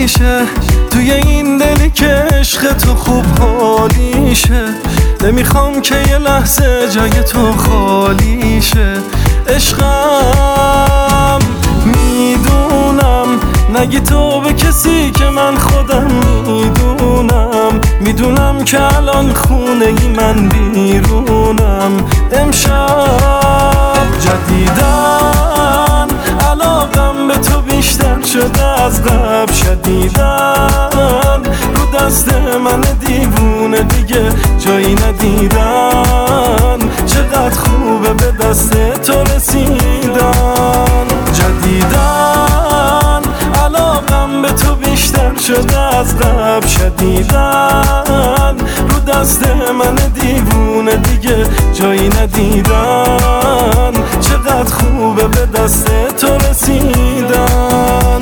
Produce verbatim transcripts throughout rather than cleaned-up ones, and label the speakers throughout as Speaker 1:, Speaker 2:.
Speaker 1: حالیشه توی این دلی که عشق تو خوب حالیشه. نمیخوام که یه لحظه جای تو خالیشه. عشقم میدونم نگی تو به کسی که من خودم میدونم. میدونم که الان خونه ای من بیرونم. امشب جدیدن علاقم به تو بیشتر شده از قبل. شدیدن رو دست من دیوونه دیگه جایی ندیدن. چقدر خوبه به دست تو رسیدن. جدیدن علاقم به تو بیشتر شده از قبل. شدیدن رو دست من دیوونه دیگه جایی ندیدن. چقدر خوبه به دست تو رسیدن.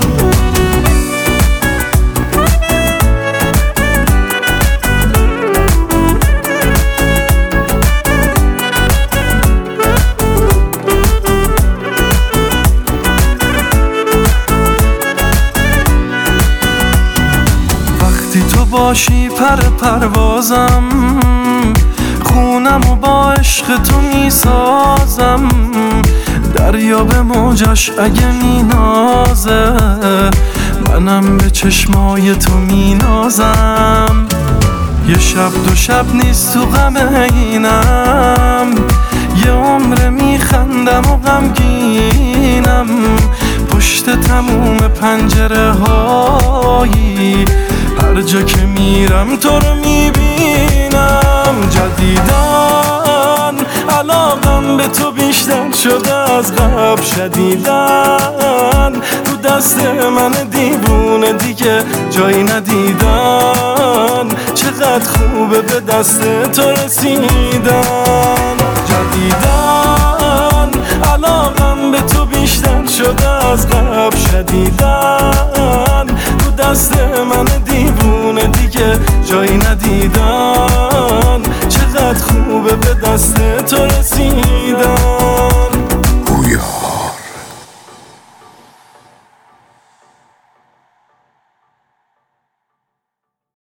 Speaker 1: تو باشی پر پروازم، خونم و با عشق تو میسازم. دریا به موجش اگه مینازه، منم به چشمای تو مینازم. یه شب دو شب نیست تو غم اینم، یه عمر میخندم و غمگینم. پشت تموم پنجره هایی هر جا که میرم تو رو میبینم. جدیدن علاقم به تو بیشتر شده از قبل. شدیدن رو دست من دیوونه دیگه جایی ندیدن. چقدر خوبه به دست تو رسیدن. جدیدن علاقم به تو بیشتر شده از قبل. شدیدن رو دست من دیوونه دیگه جایی ندیدن. چقدر خوبه به دست تو رسیدن.